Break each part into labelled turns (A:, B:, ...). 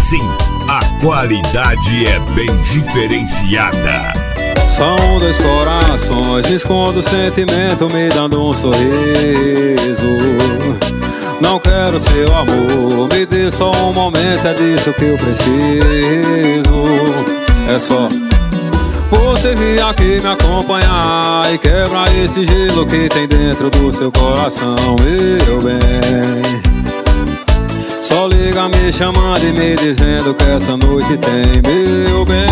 A: Sim, a qualidade é bem diferenciada.
B: São dois corações, me escondo o sentimento, me dando um sorriso. Não quero seu amor, me dê só um momento, é disso que eu preciso. É só você vir aqui me acompanhar e quebrar esse gelo que tem dentro do seu coração, meu bem. Só liga me chamando e me dizendo que essa noite tem, meu bem.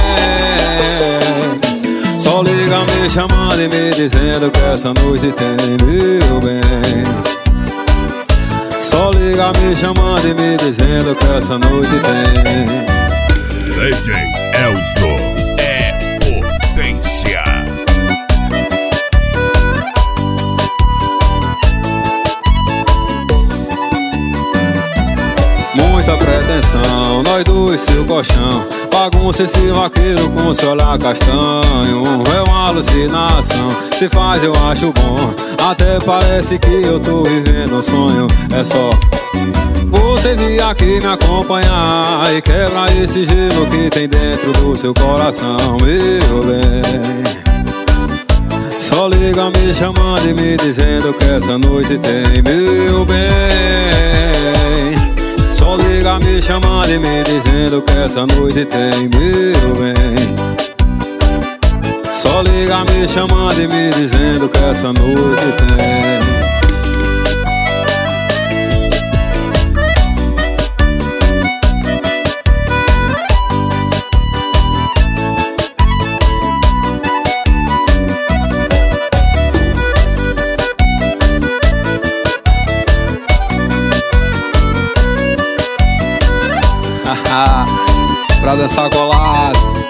B: Só liga me chamando e me dizendo que essa noite tem, meu bem. Só liga me chamando e me dizendo que essa noite tem.
A: DJ Elzo é potência.
B: Muita pretensão, nós dois seu colchão. Bagunça esse vaqueiro com seu olhar castanho. É uma alucinação, se faz eu acho bom. Até parece que eu tô vivendo um sonho. É só você vir aqui me acompanhar e quebrar esse gelo que tem dentro do seu coração, meu bem. Só liga me chamando e me dizendo que essa noite tem, meu bem. Só liga me chamando e me dizendo que essa noite tem, meu bem. Só liga me chamando e me dizendo que essa noite tem. Pra dançar colado.